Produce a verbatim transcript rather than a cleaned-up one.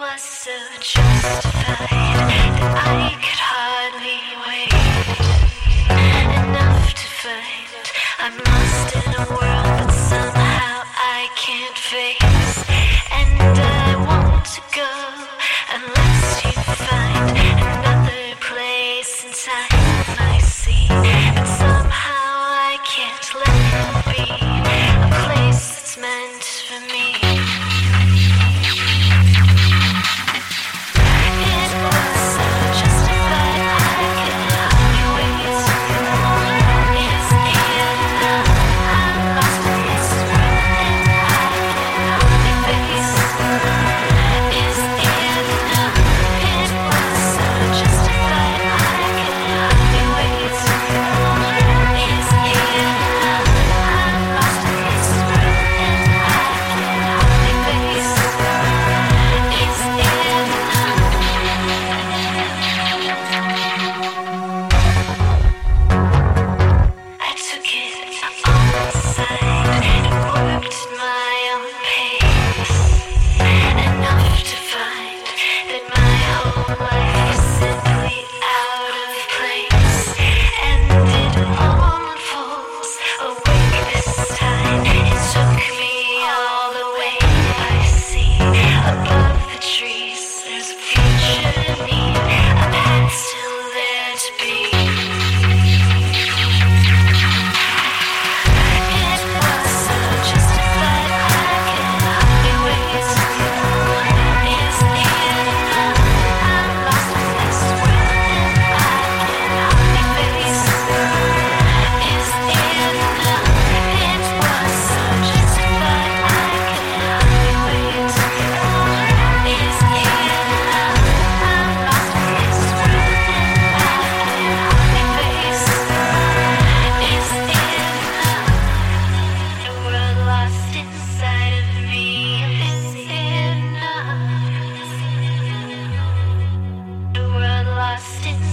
was so justified that I could hardly wait. Enough to find I'm lost in a world that somehow I can't face. And I want to go unless you find another place in time I see. And somehow I can't let it be a place that's meant for me. It was so justified I could hardly wait. Is it enough? I'm lost in this world and I can hardly face. Is it enough? It was so justified I could hardly wait. Is it enough? I'm lost in this world and I can hardly face. Is it enough? I took it on the side and worked at my own pace. Enough to find that my whole life is simply out of place. And it all unfolds awake this time. It took me all the way. I see above the trees there's a future need, a path still there to be. It was so justified I could hardly wait. Is it enough? I'm lost in this world and I can hardly face. Is it enough? It was so justified I could hardly wait. Is it enough? I'm lost in this world and I can hardly face. Is it enough? The world lost inside of me. Is it enough? The world lost inside.